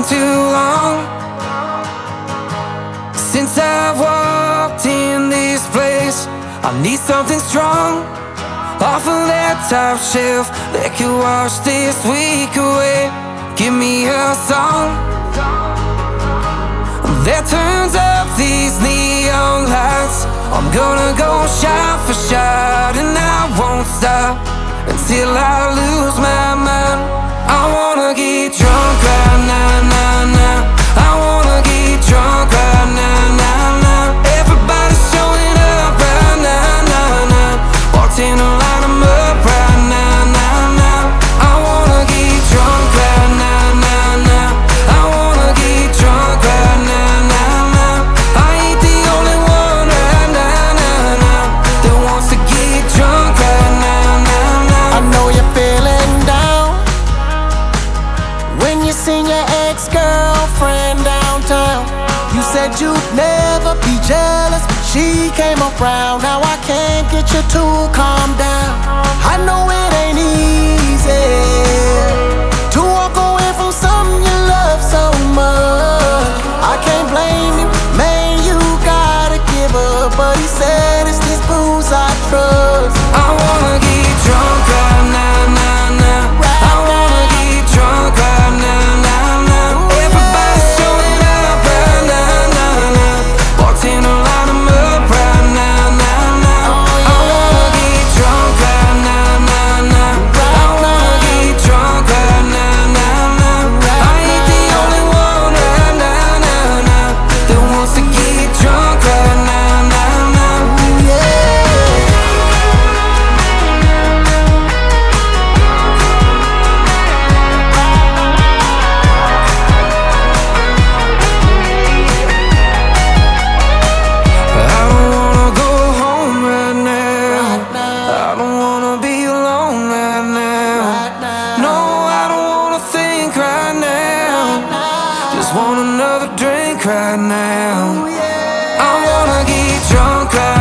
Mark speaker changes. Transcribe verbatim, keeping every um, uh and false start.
Speaker 1: too long since I've walked in this place. I need something strong off of that top shelf that could wash this week away. Give me a song that turns up these neon lights. I'm gonna go shot for shot, and I won't stop until I lose my mind. I wanna get drunk right now, now, now. I wanna get drunk right now, now, now. Everybody's showing up right now, now, now. Walked in a line, I'm up right now, now, now. I wanna get drunk right now, now, now. I wanna get drunk right now, now, now. I ain't the only one right now, now, now, that wants to get drunk right now, now, now.
Speaker 2: I know you're feeling down when you seen your ex-girlfriend downtown. You said you'd never be jealous, but she came around. Now I can't get you to calm down. I know it ain't easy to walk away from something you love so much. I can't blame you, man, you gotta give up. But he said it's this booze I trust.
Speaker 1: I wanna get drunk right now, now, now. I wanna get drunk right now, now, now. Everybody's showing up right now, now, now. Walked in a line, I'm up right now, now, now. I wanna get drunk right now, now, now. I wanna get drunk right now, now, now. I ain't the only one right now, now, now, that wants to get drunk right now, now, now. I don't wanna go home right now. I don't wanna be alone right now. No, I don't wanna think right now. Just want another drink right now. I wanna get drunk right